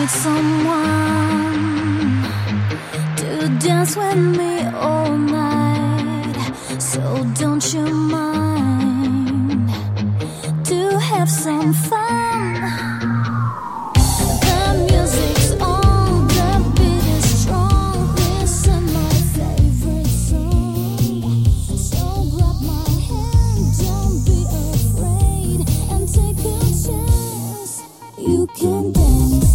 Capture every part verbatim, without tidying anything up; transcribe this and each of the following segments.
someone to dance with me all night. So don't you mind to have some fun? The music's on, the beat is strong. Listen my favorite song. So grab my hand, don't be afraid, and take a chance. You can dance.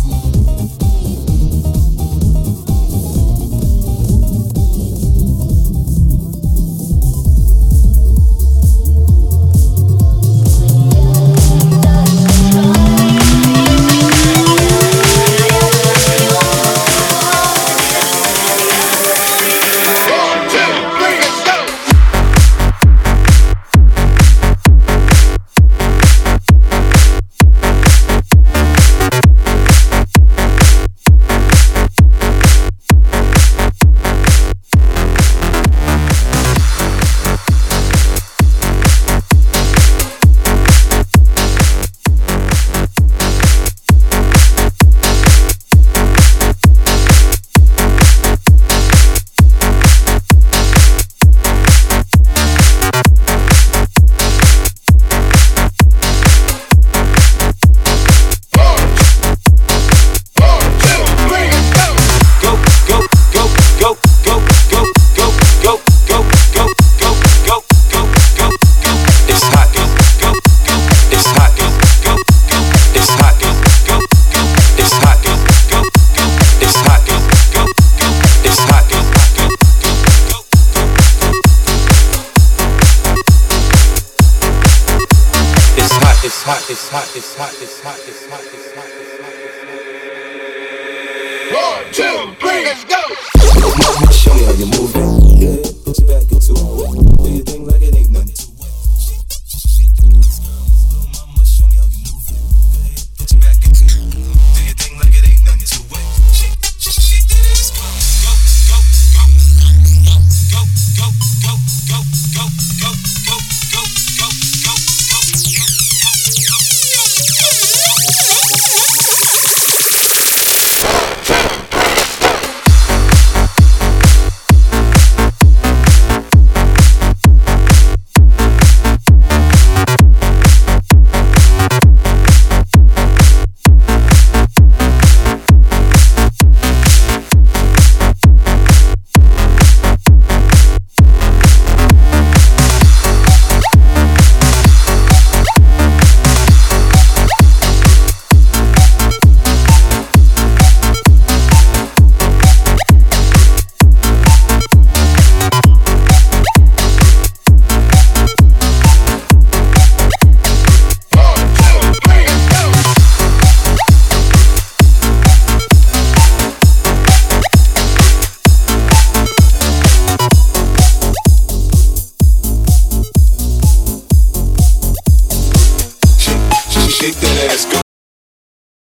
It's hot, it's hot, it's hot, it's hot, it's hot, it's hot, it's hot, it's hot. One, two, three, let's go!